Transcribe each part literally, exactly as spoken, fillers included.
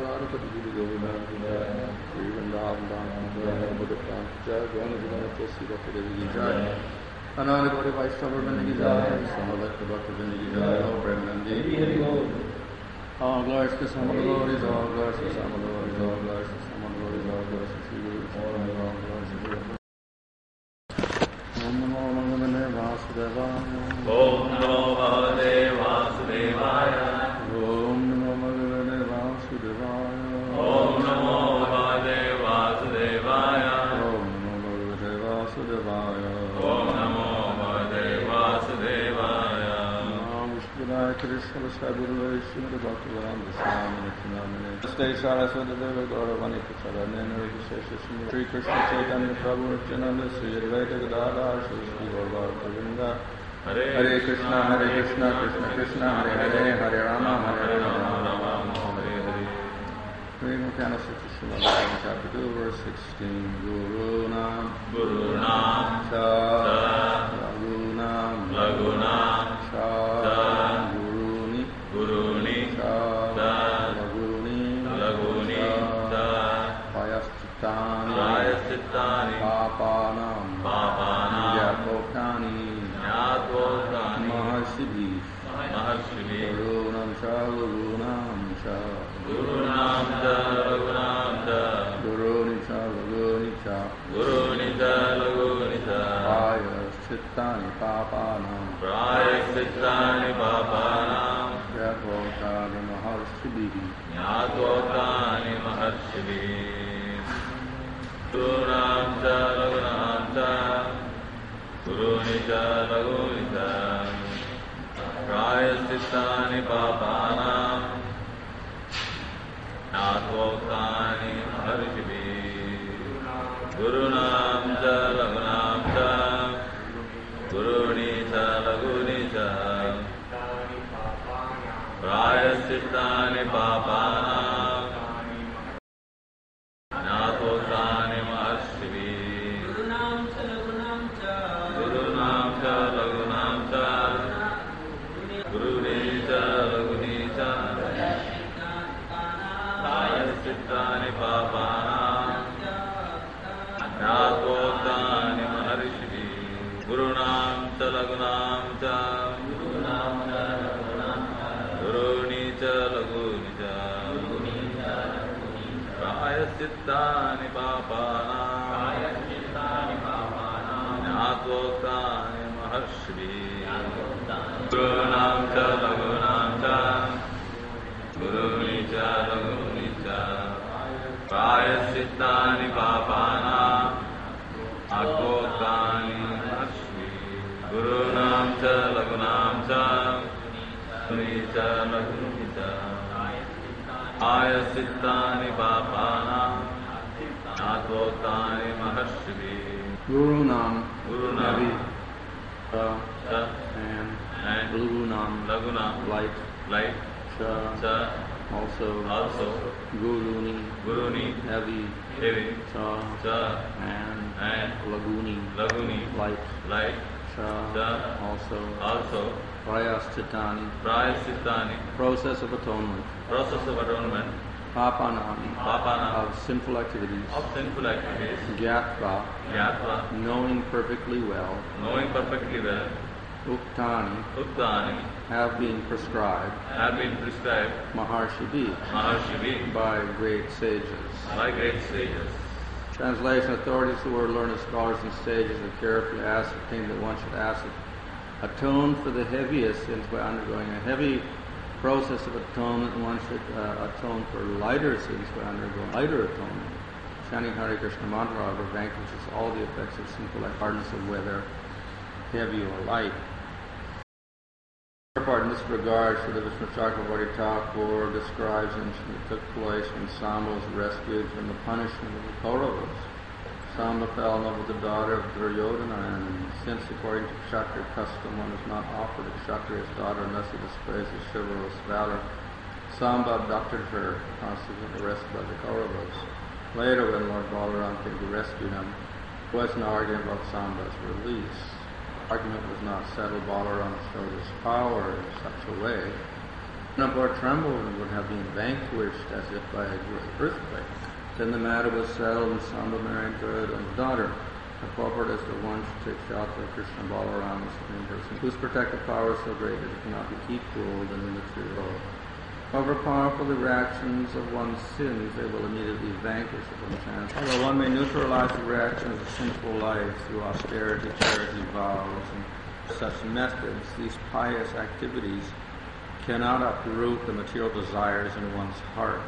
Radharapati Govindra Sri Vrindavan Dham Bhagavatam Jai Gauna Vinata Sivaka Devi Jai Ananda Gauri Vaishnava Vrinda Jai Samalekha Bhakta Vrinda Jai All Brahmanandi All glories to Sama glories, all glories to Sama glories, all glories to Sama glories, all glories to Sri Guru, all glories to Sri Guru. Om Namo Bhagavate Vasudevaya. Om Namo Bhagavate Vasudevaya. Om Namo Bhagavate Vasudevaya. Om Namo Bhagavate Vasudevaya. Om Namo Bhagavate Vasudevaya. Om Namo Bhagavate Vasudevaya. Vishnu Krishna Vasudevaya Srimad Bhaktivedanta Swami Nityanamane Stay Saraswati Deva Gauravani Pacharanena Vishesha Sri Krishna Chaitanya Prabhu Nityananda Sri Advaita Gadadhar Sri Gaura Govinda Hare Krishna Hare Krishna Krishna Krishna Hare Hare Hare Rama Hare Rama Hare Hare. Reading Canto six, chapter two, verse sixteen. Guru Nam Guru Nam Cha Lagu Nam Lagu Nam Cha Guruni Guruni Cha Laguni Laguni Cha Payastitani Prayastitani Papanam Papanam Yatokani Yatokani Maharshibhi Maharshibhi Gurunam Cha Lagunam Cha Gurunam Cha Lagunam Cha Guruni Cha Laguni Cha Guruni Cha Laguni Cha Payastitani Papanam Prayastitani Papanam Yatokani Maharshibhi Yatokani Maharshibhi Gurunam Cha Lagunam Cha Guruni Cha Laguni Cha Prayastitani Papanam Yatokani Maharshibhi Gurunam Cha Lagunam Cha Guruni Cha Laguni Cha Prayastitani Papanam Yatokani Maharshibhi Gurunam Cha Lagunam Cha Gurunam Cha Lagunam Cha Guruni Cha Laguni Cha Prayastitani Papanam Yatokani Maharshibhi Gurunam Cha Lagunam Cha Guruni Cha Laguni Cha Prayastitani Papanam Yatokani Maharshibhi Gurunam Cha Lagunam Cha Guruni Cha Laguni Cha Prayastitani Papanam Yatokani Maharshibhi Gurunam Cha Lagunam Cha Guruni Cha Laguni Cha Prayastitani Papanam Yatokani Maharshibhi Gurunam Gurunam Cha Cha and and Lagunam Lagunam light light Cha Cha also also Guruni Guruni heavy heavy Cha Cha and and Laguni Laguni light light Cha Cha also also Prayastitani Prayastitani process of atonement process of atonement Papanam Papana of sinful activities of sinful activities Gyatva Yatva knowing perfectly well knowing perfectly well Uktani Uttani have been prescribed have been prescribed Maharshibhi Maharshibhi by great sages. by great sages. Translation authorities who are learned scholars and sages have carefully ascertained that one should ask atone for the heaviest sins by undergoing a heavy process of atonement, and one should uh, atone for lighter sins by undergoing lighter atonement. Chanting Hare Krishna mantra, however, vanquishes all the effects of sinful life, regardless of whether heavy or light. Part in this regard, Srila Vishnu Chakravarti Thakur describes an incident that took place when Samba was rescued from the punishment of the Kauravas. Samba fell in love with the daughter of Duryodhana, and since, according to Kshatriya custom, one is not offered a Kshatriya's daughter unless he displays his chivalrous valor, Samba abducted her, consequently arrested by the Kauravas. Later, when Lord Balaram came to rescue him, there was an argument about Samba's release. The argument was not settled. Balaram showed his power in such a way or trembled and would have been vanquished as if by a great earthquake. Then the matter was settled, and Samba married Duryodhana's daughter. Appropriate as the one should take shelter of Krishna Balaram, the Supreme Person, whose protective power is so great that it cannot be equaled in the material world. However powerful the reactions of one's sins, they will immediately vanquish upon chance. Although one may neutralize the reactions of sinful life through austerity, charity, vows, and such methods, these pious activities cannot uproot the material desires in one's heart.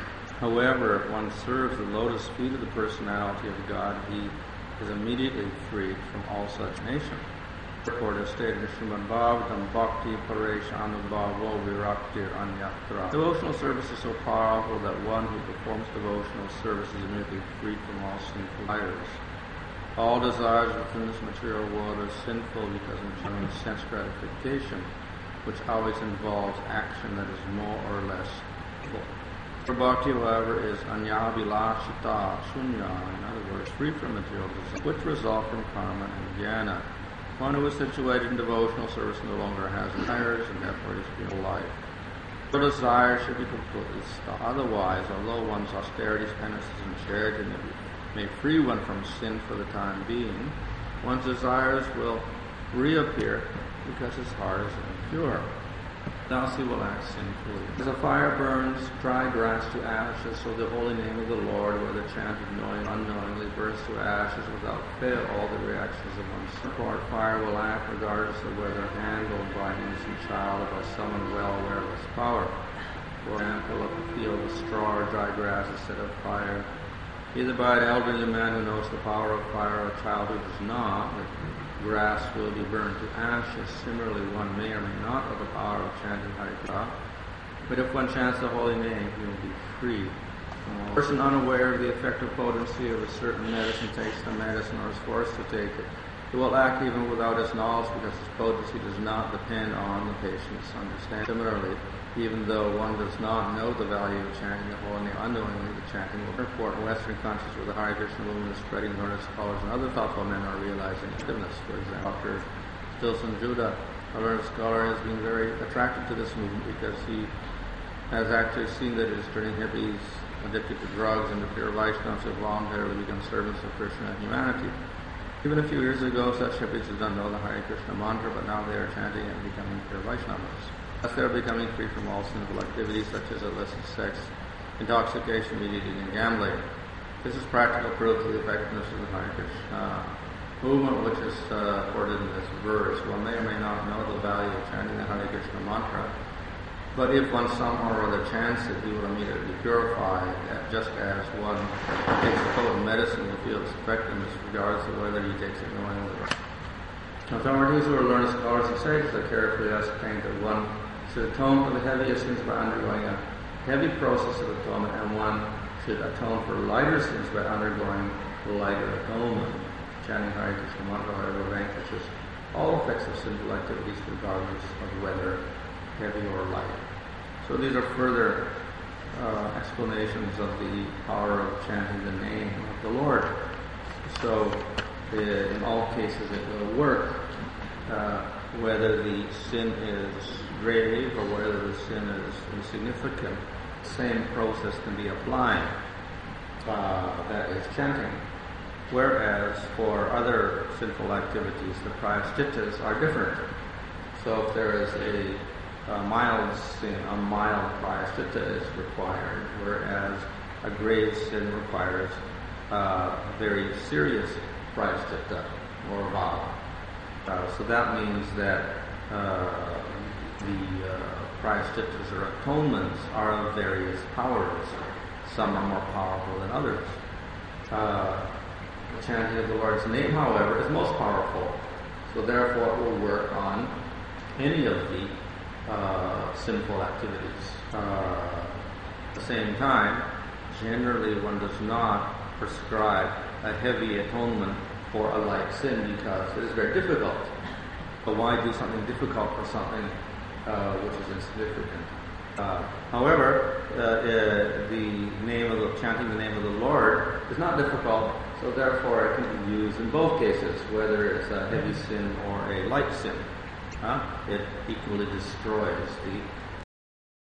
However, if one serves the lotus feet of the personality of God, he is immediately freed from all such nations. Therefore, it is stated in Srimad Bhagavatam, Bhakti Paresh Anubhavo Viraktir Anyatra. Devotional service is so powerful that one who performs devotional service is immediately freed from all sinful desires. All desires within this material world are sinful because of enjoying sense gratification, which always involves action that is more or less full. For bhakti, however, is anyavilashita shunya, in other words, free from material desires, which result from karma and jnana. One who is situated in devotional service no longer has desires, and therefore is beyond life. The desire should be completely stopped. Otherwise, although one's austerities, penances, and charity may, may free one from sin for the time being, one's desires will reappear because his heart is impure. Thus he will act sinfully. As a fire burns dry grass to ashes, so the holy name of the Lord, whether chanted knowing or unknowingly, burns to ashes without fail all the reactions of one's heart. Fire will act regardless of whether handled by an innocent child or by someone well aware of its power. For example, if a field of straw or dry grass is set on fire, either by an elderly man who knows the power of fire or a child who does not, the grass will be burned to ashes. Similarly, one may or may not have the power of chanting Hare Krishna, but if one chants the holy name, he will be freed. A person unaware of the effective potency of a certain medicine takes the medicine or is forced to take it. It will act even without his knowledge because its potency does not depend on the patient's understanding. Similarly, even though one does not know the value of chanting the holy name, unknowingly the chanting will report in Western countries where the Hare Krishna movement is spreading, learned scholars and other thoughtful men are realizing effectiveness. For example, Doctor Stilson Judah, a learned scholar, has been very attracted to this movement because he has actually seen that it is turning hippies addicted to drugs and the pure Vaishnavas have voluntarily become servants of Krishna and humanity. Even a few years ago, such hippies did not know the Hare Krishna mantra, but now they are chanting it and becoming pure Vaishnavas. Thus they are becoming free from all sinful activities such as illicit sex, intoxication, meat eating, and gambling. This is practical proof of the effectiveness of the Hare Krishna movement, which is uh, quoted in this verse. One may or may not know the value of chanting the Hare Krishna mantra, but if one somehow or other chants it, he will immediately be purified, just as one takes a potent medicine will feel its effectiveness regardless of whether he takes it knowingly or not. Authorities who are learned scholars and sages have carefully ascertained that one should atone for the heaviest sins by undergoing a heavy process of atonement, and one should atone for lighter sins by undergoing lighter atonement. Chanting Hare Krishna mantra, however, vanquishes all effects of sinful activities regardless of whether heavy or light. So these are further uh, explanations of the power of chanting the name of the Lord. So uh, in all cases it will work, uh, whether the sin is grave or whether the sin is insignificant. The same process can be applied, uh, that is chanting. Whereas for other sinful activities, the prayashchittas are different. So if there is a A mild sin, a mild prayashchitta is required, whereas a grave sin requires uh, very serious prayashchitta or vow. Uh, so that means that uh, the uh, prayashchittas or atonements are of various powers. Some are more powerful than others. Uh, the chanting of the Lord's name, however, is most powerful. So therefore it will work on any of the Uh, sinful activities. Uh, at the same time, generally one does not prescribe a heavy atonement for a light sin because it is very difficult. But why do something difficult for something uh, which is insignificant? Uh, however, uh, uh, the name of the, chanting the name of the Lord is not difficult, so therefore it can be used in both cases, whether it's a heavy sin or a light sin. Huh? It equally destroys the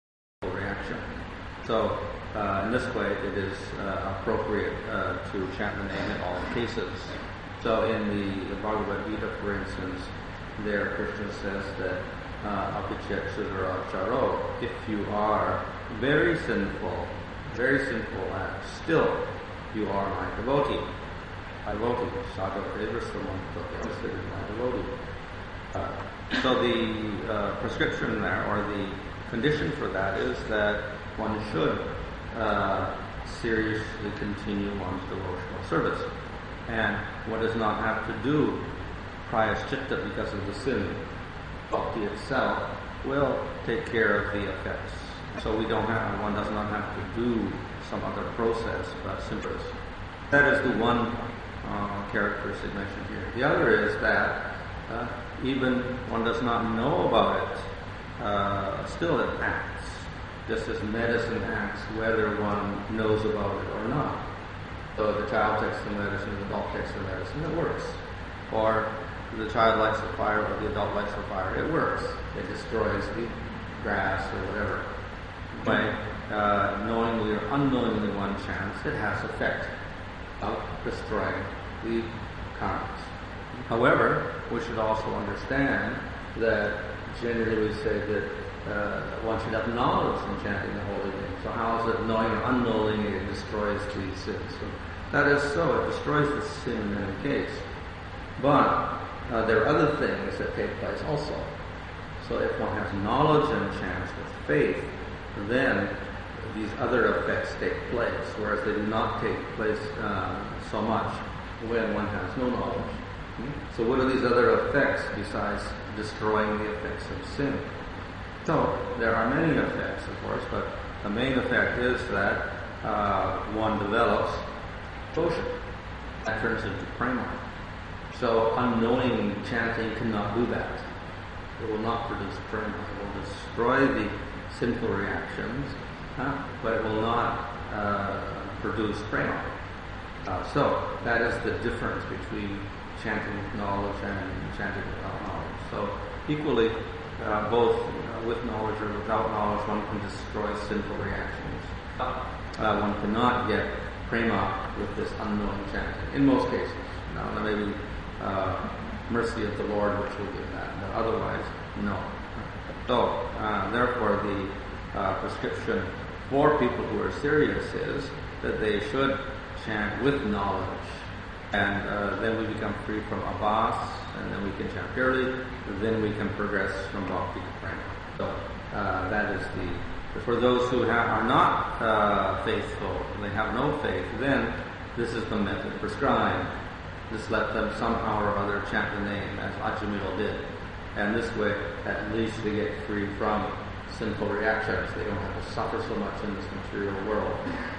So uh, in this way, it is uh, appropriate uh, to chant the name in all cases. So in the, the Bhagavad Gita, for instance, there Krishna says that apichet sudara charo, if you are very sinful, very sinful act, still you are my devotee. My devotee, Sadhava Devasamanto, considered my devotee. Uh, so the uh, prescription there, or the condition for that, is that one should uh, seriously continue one's devotional service. And one does not have to do prayaschitta because of the sin. Bhakti itself will take care of the effects. So we don't have, one does not have to do some other process, but simply. That is the one uh, characteristic mentioned here. The other is that uh, even one does not know about it, uh, still it acts, just as medicine acts whether one knows about it or not. So the child takes the medicine, the adult takes the medicine, it works. Or the child lights the fire, or the adult lights the fire, it works. It destroys the grass or whatever. By uh, knowingly or unknowingly one chants, it has effect of destroying the karmas. However, we should also understand that generally we say that uh, one should have knowledge in chanting the holy name. So how is it knowing or unknowingly it destroys the sins? So that is so, it destroys the sin in any case. But uh, there are other things that take place also. So if one has knowledge and chants with faith, then these other effects take place, whereas they do not take place uh, so much when one has no knowledge. Hmm? So what are these other effects besides destroying the effects of sin? So there are many effects, of course, but the main effect is that uh, one develops devotion. That turns into prema. So unknowing chanting cannot do that. It will not produce prema. It will destroy the sinful reactions, huh? But it will not uh, produce prema. Uh, so that is the difference between chanting with knowledge and chanting without knowledge. So equally, uh, both uh, with knowledge or without knowledge, one can destroy sinful reactions. Uh, one cannot get prema with this unknowing chanting, in most cases. Now, there may be uh, mercy of the Lord which will give that, but otherwise, no. So, uh, therefore, the uh, prescription for people who are serious is that they should chant with knowledge, and uh, then we become free from abhas, and then we can chant purely, and then we can progress from bhakti to prema. So, uh, that is the, for those who ha- are not uh, faithful, they have no faith, then this is the method prescribed. Just let them somehow or other chant the name, as Ajamil did. And this way, at least they get free from sinful reactions. They don't have to suffer so much in this material world.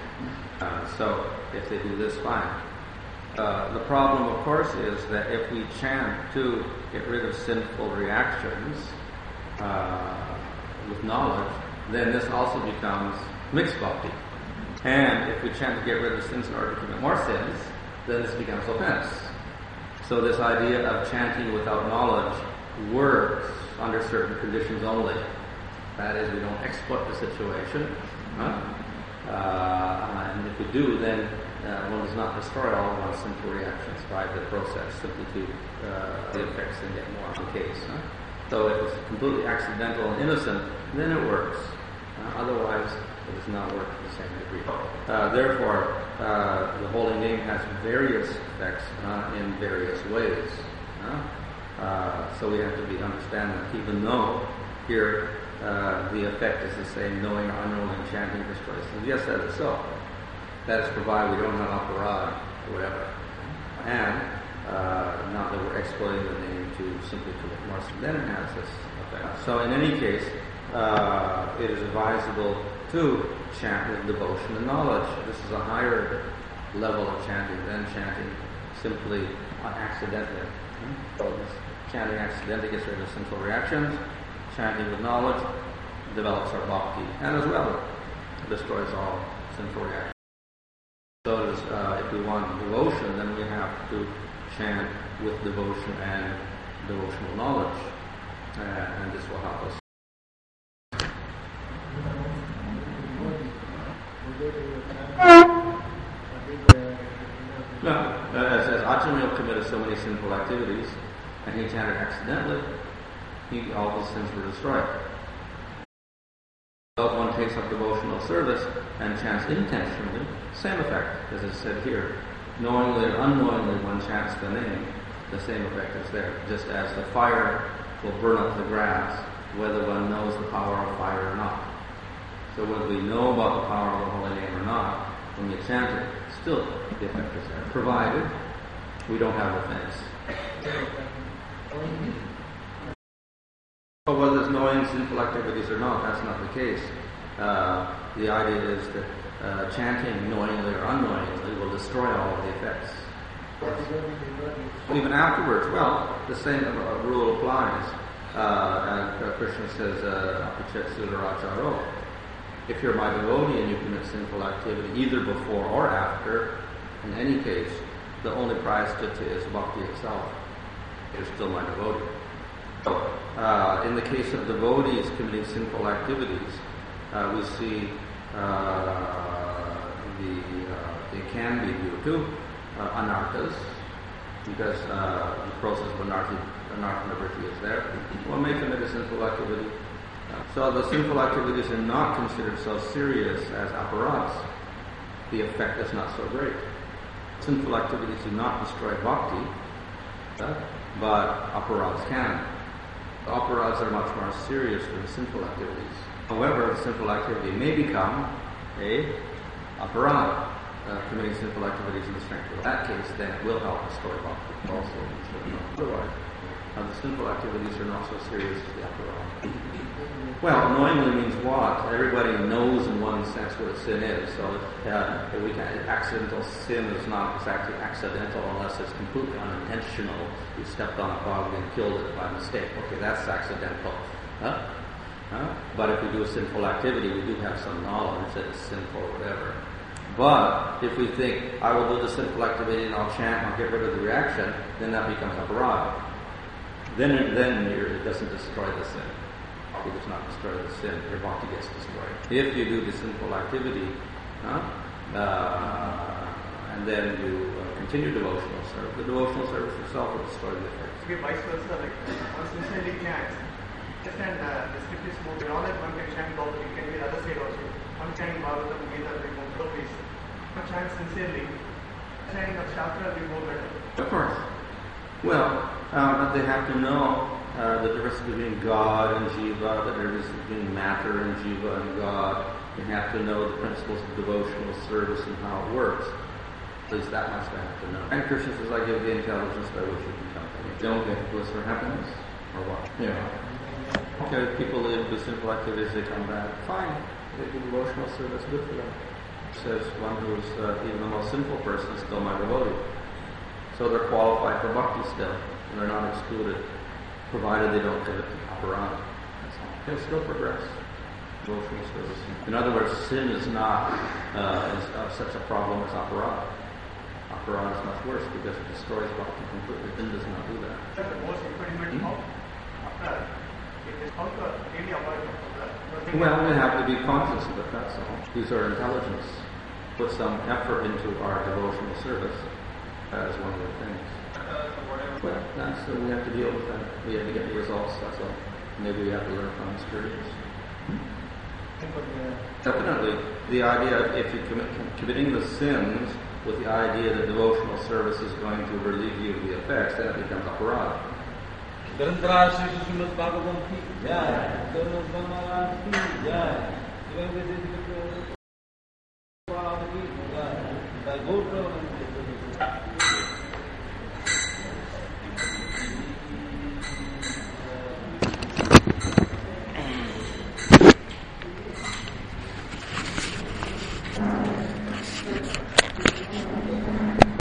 Uh, so, if they do this, fine. Uh, the problem, of course, is that if we chant to get rid of sinful reactions uh, with knowledge, then this also becomes mixed bhakti. And if we chant to get rid of sins in order to commit more sins, then this becomes offense. So this idea of chanting without knowledge works under certain conditions only. That is, we don't exploit the situation. Huh? Uh, and if we do, then uh, one does not destroy all of one's sinful reactions by the process, simply to uh, the effects and get more on the case. Huh? So if it's completely accidental and innocent, then it works. Uh, otherwise, it does not work to the same degree. Uh, therefore, uh, the holy name has various effects uh, in various ways. Uh, uh, so we have to be understand that even though here uh, the effect is the same, knowing or unknowing chanting destroys sins. Yes, that is so. That is provided we don't have aparad or whatever. And uh, not that we're exploiting the name to simply commit more sin. Then it has this effect. So in any case, uh, it is advisable to chant with devotion and knowledge. This is a higher level of chanting than chanting simply accidentally. So this chanting accidentally gets rid of sinful reactions. Chanting with knowledge develops our bhakti, and as well destroys all sinful reactions. So as, uh, if we want devotion, then we have to chant with devotion and devotional knowledge, uh, and this will help us. No, as, as Ajamil committed so many sinful activities, and he chanted accidentally, he, all his sins were destroyed. So if one takes up devotional service and chants intentionally, same effect, as is said here. Knowingly or unknowingly one chants the name, the same effect is there. Just as the fire will burn up the grass, whether one knows the power of fire or not. So whether we know about the power of the holy name or not, when you chant it, still the effect is there. Provided we don't have offense. But whether it's knowing sinful activities or not, that's not the case. Uh, the idea is that uh, chanting knowingly or unknowingly will destroy all of the effects. Even afterwards, well, the same uh, rule applies. Uh, and uh, Krishna says, Apachet Sudaracharo. If you're my devotee and you commit sinful activity either before or after, in any case, the only prayaschitta is bhakti itself. You're still my devotee. So, uh, in the case of devotees committing sinful activities, uh, we see uh, the uh, they can be due to uh, anarthas, because uh, the process of anartha, anartha is there. One may commit a sinful activity. Uh, so the sinful activities are not considered so serious as aparadhas. The effect is not so great. Sinful activities do not destroy bhakti, uh, but aparadhas can. The aparadhas are much more serious than the sinful activities. However, the sinful activity may become a aparadha, uh, committing sinful activities in the strength of that case, then it will help destroy bhakti also. Otherwise, uh, the sinful activities are not so serious as the aparadha. Well, knowingly means what? Everybody knows in one sense what a sin is. So uh, we can, accidental sin is not exactly accidental unless it's completely unintentional. You stepped on a bug and killed it by mistake. Okay, that's accidental. Huh? Huh? But if we do a sinful activity, we do have some knowledge that it's sinful or whatever. But if we think, I will do the sinful activity and I'll chant and I'll get rid of the reaction, then that becomes aparadha. Then, it, then it doesn't destroy the sin. It does not destroy the sin, your bhakti gets destroyed. If you do the sinful activity, huh, uh, and then you uh, continue devotional service, the devotional service itself will destroy the effects. Okay, vice versa, like one sincerely chants, understand uh, the strict is more knowledge, one can chant properly, it can be the other side also. One chanting Bhagavatam, Gita will be more appropriate. One chants sincerely, chanting of Shastra will be more better. Of course. Well, uh, they have to know Uh, the difference between God and Jiva, the difference between matter and Jiva and God. You have to know the principles of devotional service and how it works. At least that much they have to know. And Krishna says, I give the intelligence by which you can come to me. Don't get bliss or happiness, or what? Yeah. Okay, people live with simple activities, they come back. Fine. They do devotional service, good for them. It says one who is uh, even the most sinful person is still my devotee. So they're qualified for bhakti still, and they're not excluded, provided they don't commit aparadha. They'll still progress. Devotional service. In other words, sin is not uh, is, uh, such a problem as aparadha. Aparadha is much worse because it destroys bhakti completely. Sin does not do that. That's the most impediment of aparadha. It is how to really avoid aparadha. Well, we have to be conscious of it, that's all. Use our intelligence. Put some effort into our devotional service as one of the things. Well, that's so we have to deal with that. We have to get the results, that's all. Maybe we have to learn from experience. Hmm? Definitely, the idea, if you commit committing the sins with the idea that devotional service is going to relieve you of the effects, then it becomes aparadha. Dharantara Shri Srimad Bhagavatam ki jai, Dharantara Maharaj ki jai, Jai Guru